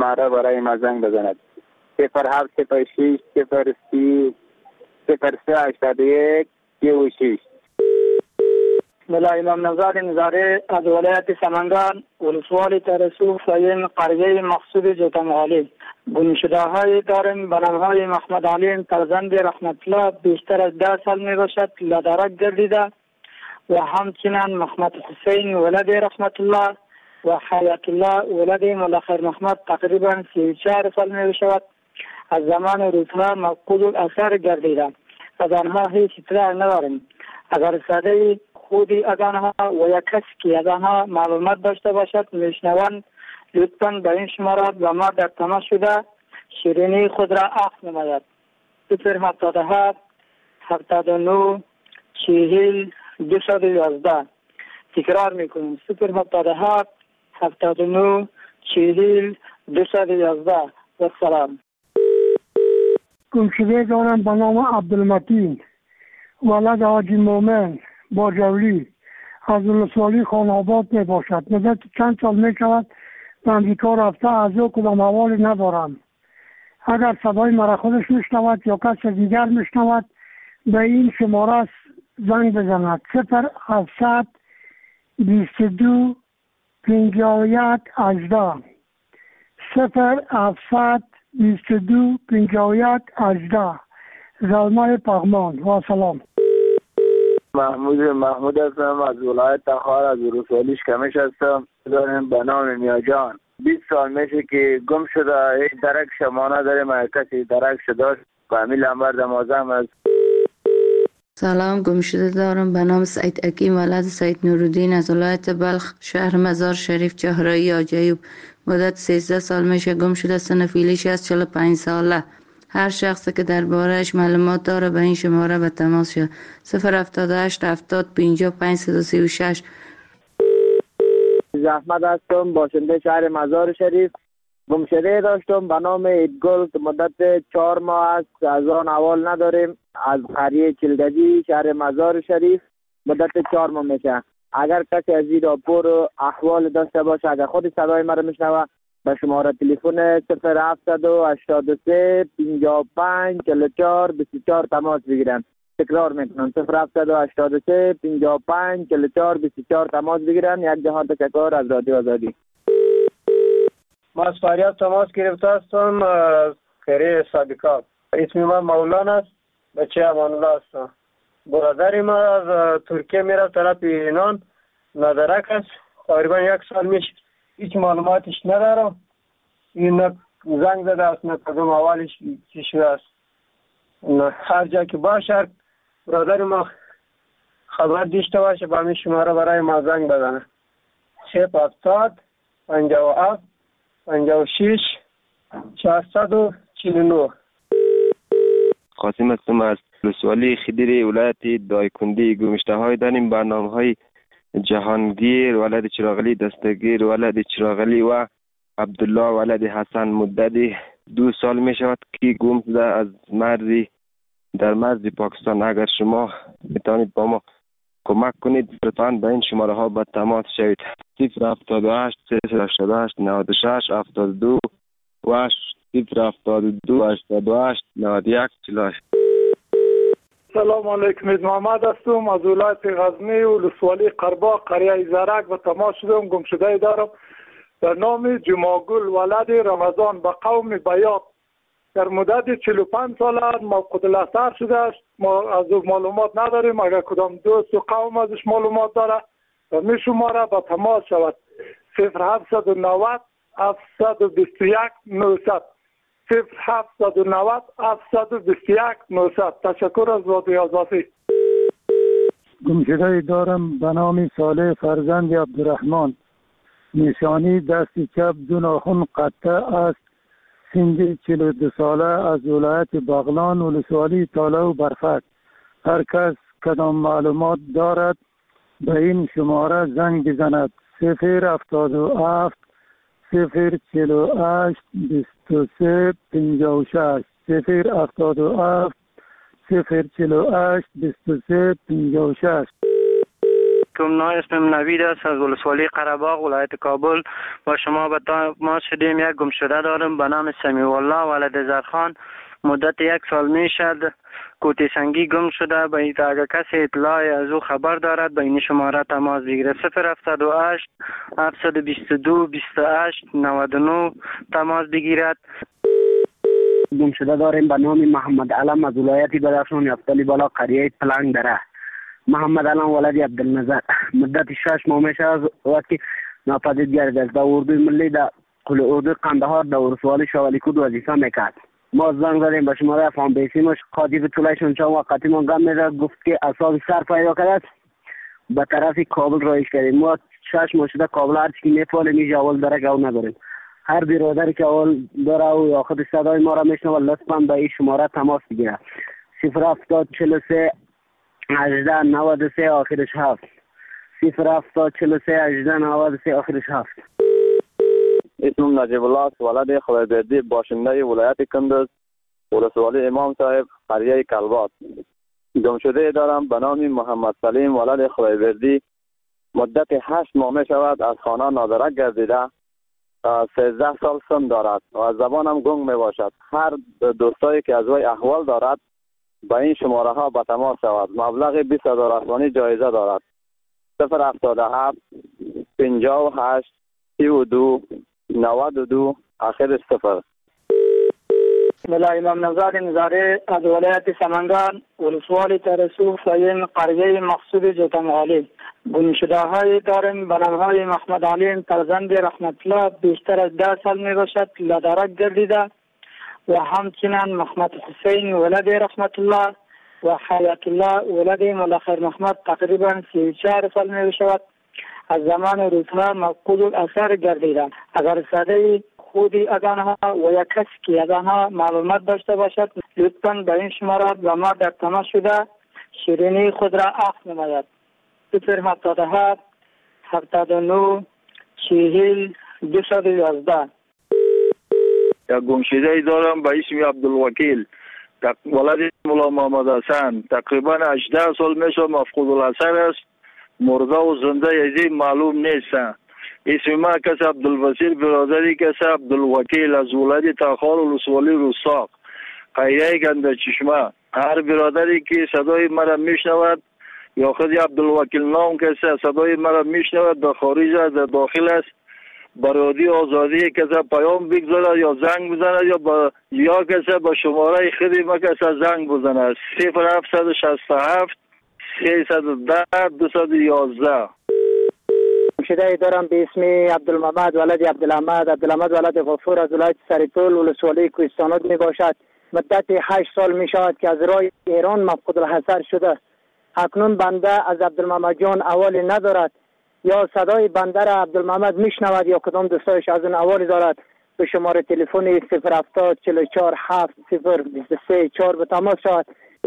شماره برای ما زنگ بزند. 0706 030 0381 36. ملا امام نژاد نظاری از ولایت سمنگان ولسوالی ترسو فایم قریه مقصود جوتنغالی گمشده های داریم به نامهای محمد علی فرزند رحمت الله بیشتر از 10 سال می باشد لادرک گردیده و همچنین محمد حسین ولد رحمت الله و حیات الله ولد ملا خیر محمد تقریبا 34 سال می باشد از زمان روزها مفقود الاثر گردیده. از آنها هیچ اطلاع نداریم. اگر ساده خودی از آنها و یک کسی که از آنها معلومات داشته باشد میشنوند لطفاً به این شماره به ما در تماس شده شیرینی خود را عفو نماید. 077 79 40 211. تکرار میکنیم 077 79 40 211. و سلام. گمشده دارم به نام عبدالمتین ولد حاجی مومن باجولی از ولسوالی خانآباد می باشد. مدت چند سال می شود به امریکا رفته، از او کدام حوالی ندارم. اگر صدای مرا خودش میشنود یا کس دیگر میشنود به این شماره زنگ بزند. 0700 22 51 18 0700 22 51 18. زلمه پغمان. و سلام. محمود هستم از ولایت تخار از ولسوالی کمش هستم. داریم به نام میاجان. 20 سال میشه که گم شده. هیچ درک شما نداریم. کسی درک شده فامیل هم برد مازم است. سلام. گمشده دارم به نام سعید حکیم ولد سعید نورالدین از ولایت بلخ شهر مزار شریف چهارراه آجیوب. مدت 13 سال میشه گم شده. سن فعلیش از 45 ساله. هر شخصی که درباره‌اش معلومات داره به این شماره به تماس شد. 078 70 55 136. احمد هستم باشنده شهر مزار شریف. گمشده داشتم به نام ایدگل که مدت 4 ماه است. از آن احوال نداریم. از قریه چلگجی شهر مزار شریف مدت 4 ماه میشه. اگر کسی از این راپور احوال داشته باشه، اگر خود صدای مرا میشنوه به شماره تلفن 0783 55 44 24 تماس بگیرن. تکرار میکنم 0783 55 44 24 تماس بگیرن. یک جهان تشکر از رادیو آزادی. ما از فریاد تماس گرفته هستم از خیریه صادقات. اسم من مولانا است. بچه امان الله هستم. برادر ما از ترکیه میره طرف ایران ندرک است. تقریبا 1 سال میشه. هیچ معلوماتش ندارم. این زنگ زده است نه کدوم اولش چی شده است. هر جا که باشه برادر ما خبر داشته باشه با همین شماره برای ما زنگ بزنه. 070 57 56 449. قاسم هستم از ولسوالی خدیری ولایت دایکندی. گمشته های داریم برنامه های جهانگیر ولد چراغلی دستگیر ولد چراغلی و عبدالله ولد حسن مددی 2 سال می شود که گم شده از مرزی در مرز پاکستان. اگر شما میتونید با ما کمک کنید لطفاً به این شماره ها به تماس شوید. 078 388 96 72 و 072 88 91 48. سلام علیکم. محمد هستم از ولایت غزنی ولسوالی قرباق قریه زرک و تماس شدم. گمشده دارم به نام جماگل ولد رمضان به قوم بیاط در مدت 45 سال مفقود الاثر شده است. ما از او معلومات نداریم. اگر کدام دوست و قوم ازش معلومات داره و می شماره به تماس شود. 0790 721 900 0790 721 900. تشکر از رادیو آزادی. گمشده دارم به نام صالح فرزند عبدالرحمن. نشانی دست چپ 2 ناخن قطع است. سن 42 ساله از ولایت بغلان ولسوالی تاله و برفک. هر کس کدام معلومات دارد به این شماره زنگ بزند. 077 048 23 56 077 048 23 56. علیکم. اسمم نوید است از ولسوالی قره‌باغ ولایت کابل. با شما به تماس شدیم. یک گمشده دارم به نام سمیع الله ولد زرخان. مدت 1 سال می شد کوتی سنگی گم شده. به این اگر کسی اطلاعی از او خبر دارد به این شماره تماس بگیره. 078 722 28 99 تماس بگیرد. گمشده داریم به نام محمد علم از ولایت بدخشان یفتلی بالا قریه پلنگ دره. محمد علم ولد عبدالنظر. مدت 6 ماه میشه از وقتی ناپدید گردید. در اردوی ملی در اردوی قندهار در ولسوالی شوالیکود وظیفه میکرد. ما زنگ زدیم به شماره فام بیسیمش قاطی طولشون چند وقتی ما گم میده گفت که اصاب سر پیدا کرد به طرف کابل رایش کردیم. ما 6 ماه شده کابل هر چی میفعلیم اینجا اول داره گو نداریم. هر برادری که اول داره و یا خود صدای ما را میشنه و لطفا به این شماره تماس بگیره. 07043 18 93 آخرش 7. 07043 18 93 آخرش 7. اسمم نجیب الله است ولد خدایبردی باشنده ولایت کندز ولسوالی امام صاحب قریه کلبات. گمشده دارم به نام محمد سلیم ولد خدایبردی. مدت 8 ماه می شود از خانه نادرک گردیده. 13 سال سن دارد و از زبانم گنگ می باشد. هر دوستایی که از وی احوال دارد به این شماره ها به تماس شود. مبلغ 20,000 افغانی جایزه دارد. 077 58 32 92 آخرش 0. ملا امام نژاد نظاری از ولایت سمنگان ولسوالی ترسو فایم قریه مقصود جوتنگالی. گمشده های داریم به نام های محمد علی فرزند رحمت الله بیشتر از 10 سال می باشد لدرک گردیده و همچنین محمد حسین ولد رحمت الله و حیات الله ولد ملخیر محمد تقریبا 34 سال می باشد از زمان روزها مفقود الاثر گردیده. اگر صدای خودی از آنها و یک کسی که از آنها معلومات داشته باشد لطفاً به این شماره با ما در تماس شده شیرینی خود را عقد نماید. 077 79 40 211. یک گمشده دارم به اسم عبدالوکیل ولد مولا محمد حسن. تقریبا 18 سال میشه مفقود الاثر است. مرده و زنده یزی معلوم نیست. اسم ما کس عبدالبصیر برادری کس عبدالوکیل از ولایت تاخار ولسوالی رستاق قریه گنده چشمه. هر برادری که صدای مرا میشنود یا خود عبدالوکیل نام کسی صدای مرا میشنود در خارج است در داخل است برادی آزادی کسی پیام بگذارد یا زنگ بزند یا کسی به شماره خودی ما کسی زنگ بزند. 0767 310 211. گمشده دارم به اسم عبدالمحمد ولد عبدالحمد ولد غفور از ولایت سریپول ولسوالی کوهستانات می باشد. مدت 8 سال می شود که از راه ایران مفقود الحصر شده. اکنون بنده از عبدالمحمد جان اوالی ندارد یا صدای بنده را عبدالمحمد میشنود یا کدام دوستایش از اون اوالی دارد. به شماره تلفن 070 44 7 023 4 به تماس شود.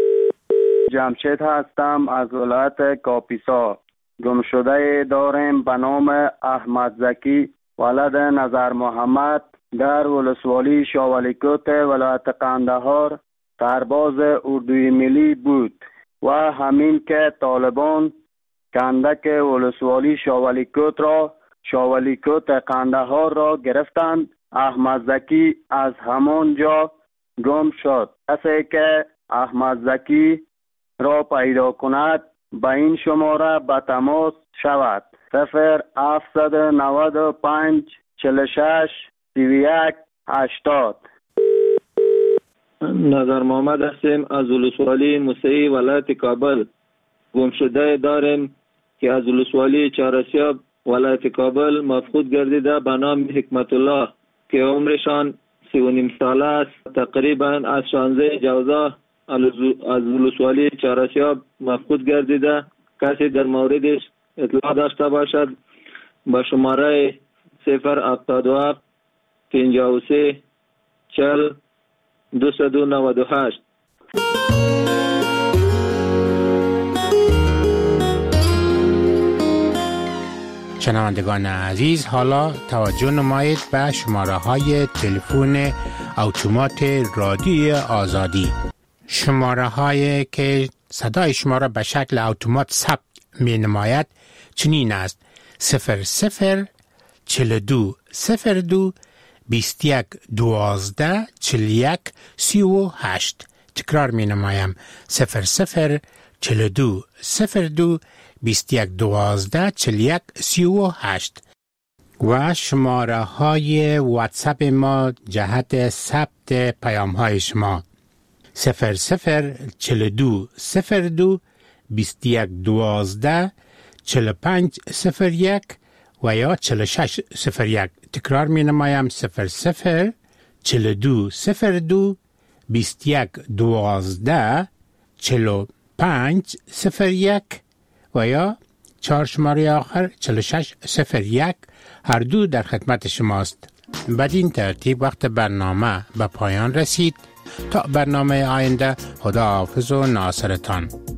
جمشید هستم از ولایت کاپیسا. گمشده داریم به نام احمد زکی ولد نظر محمد در ولسوالی شاولیکوت ولایت قندهار سرباز اردوی ملی بود و همین که طالبان کندک ولسوالی شاولیکوت قندهار را گرفتند احمد زکی از همان جا گم شد. کسی که احمد زکی را پیدا کند به این شماره به تماس شود. 0795 46 31 80. نظر محمد هستیم از ولسوالی موسعی ولایت کابل. گمشده داریم که از ولسوالی چهارسیاب ولایت کابل مفقود گردیده به نام حکمت الله که عمرشان 39 ساله است. تقریبا از 16 جوزا از ولسوالی چهارسیاب مفقود گردیده. کسی در موردش اطلاع داشته باشد با شماره 077 53 40 298. شنوندگان عزیز، حالا توجه نمایید به شماره های تلفن اتومات رادیوی آزادی. شماره هایی که صدای شما را به شکل اتومات ثبت می نماید چنین است: 00 42 02 21 12 41 38. تکرار می نمایم: 00 42 02 21 12 41 38. و شماره های واتساپ ما جهت ثبت پیام های شما: 00 42 02 21 12 45 01 و یا 46 01. تکرار می نمایم: 00 42 02 21 12 45 01 و یا 4 شماره آخر 46 01. هر دو در خدمت شماست. بدین ترتیب وقت برنامه به پایان رسید. تا برنامه آینده، خدا حافظ و ناصرتان.